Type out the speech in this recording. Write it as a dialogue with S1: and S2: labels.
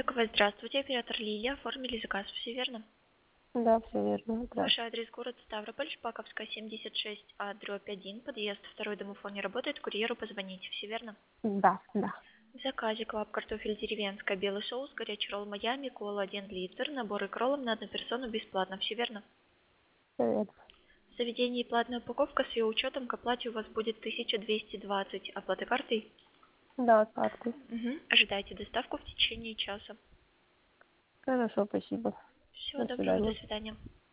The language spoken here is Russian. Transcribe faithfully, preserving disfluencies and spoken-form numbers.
S1: Торговая, здравствуйте, оператор Лилия. Оформили заказ, все верно?
S2: Да, все верно.
S1: Ваш
S2: Здравствуйте.
S1: адрес город Ставрополь, Шпаковская, семьдесят шесть А, дробь один, подъезд второй, домофон не работает, курьеру позвоните, все верно?
S2: Да, да.
S1: В заказе клаб картофель деревенская, белый соус, горячий ролл Майами, кола один литр, набор икролом на одну персону бесплатно, все верно?
S2: Все верно.
S1: В заведении платная упаковка с ее учетом к оплате у вас будет тысяча двести двадцать. Оплата картой?
S2: Да, карты.
S1: Угу. Ожидайте доставку в течение часа.
S2: Хорошо, спасибо.
S1: Всего
S2: До
S1: доброго, до
S2: свидания.
S1: свидания.